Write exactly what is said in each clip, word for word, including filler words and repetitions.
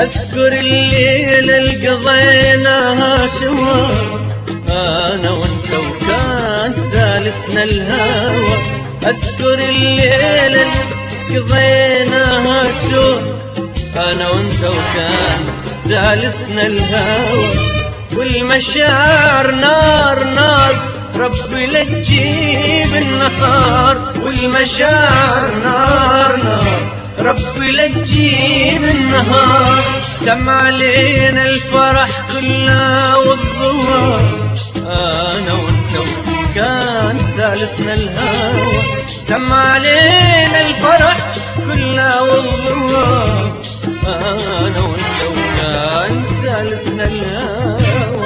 أذكر الليلة اللي قضيناها سوا أنا وأنت وكان ثالثنا الهوى. أذكر الليلة اللي قضيناها سوا أنا وأنت وكان ثالثنا الهوى. والمشاعر نار نار ربي لا تجيب النهار. والمشاعر نار نار ربي لا تجيب النهار. دم علينا الفرح كله والظهر أنا وأنت وكان ثالثنا الهوى. دم علينا الفرح كله والظهر أنا وأنت وكان ثالثنا الهوى.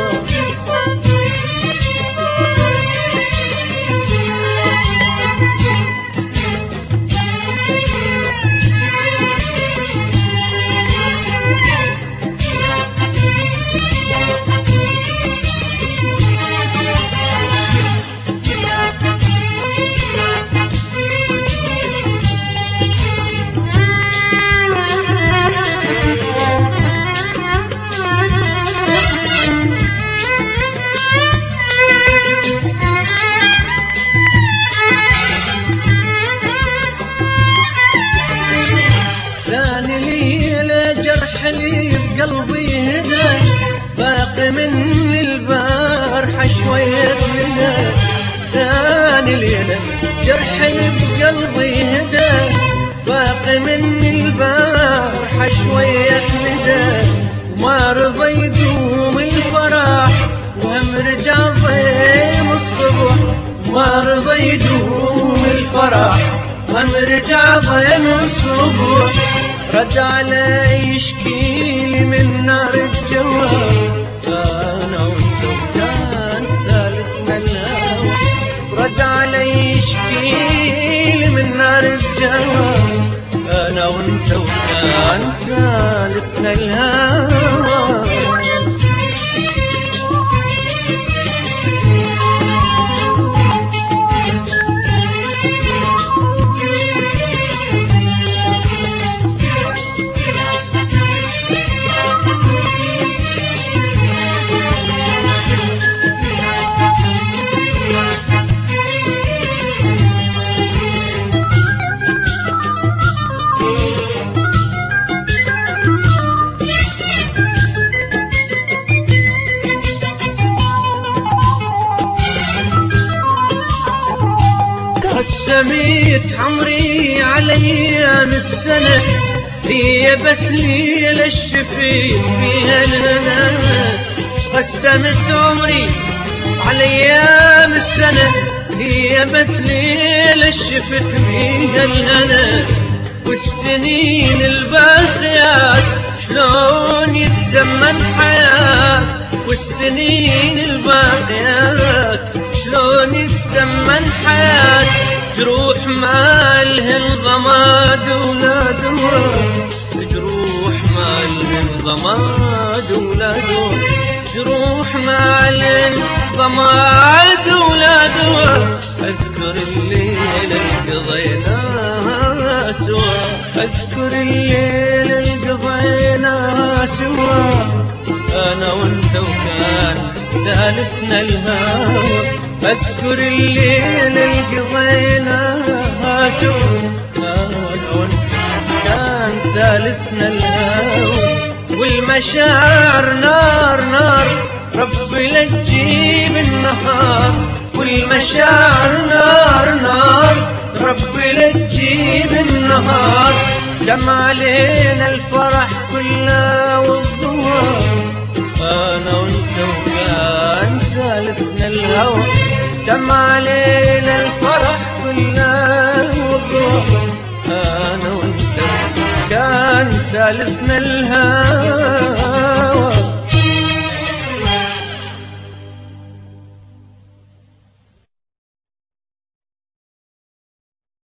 اللي بقلبي هدى باقي من البارحة شوية هدى. ثاني ليلة جرح اللي بقلبي هدى باقي من البارحة شوية هدى. وما رضى يدوم الفرح وهم رجع ضيم الصبح. ما رضى يدوم الفرح وهم رجع ضيم الصبح. رد علي يشكيلي من نار الجواب أنا وأنت وكان ثالثنا الهوى. رد علي يشكيلي من نار الجواب أنا وأنت وكان ثالثنا الهوى. قسميت عمري على ايام السنة هي بس ليلة الشفيت فيها الهنا. قسمت عمري على ايام السنة هي بس ليلة الشفت فيها الهنا. والسنين الباقيات شلون يتزمن حياة. والسنين الباقيات شلون يتزمن حياة. جروح ما لهن ضماد ولا دواء. جروح ما لهن ضماد ولا دواء. جروح ما لهن ضماد ولا دواء. أذكر الليلة اللي قضيناها سوا. أذكر الليلة اللي قضيناها سوا أنا وأنت وكان ثالثنا الهوى. أذكر الليلة اللي قضيناها سوا أنا وأنت كان ثالثنا الهوى. والمشاعر نار نار ربي لا تجيب النهار. والمشاعر نار نار ربي لا تجيب النهار. دم علينا الفرح كله والظهر أنا وأنت وكان ثالثنا الهوى. دم علينا الفرح كله والظهر أنا وأنت كان ثالثنا الهوى.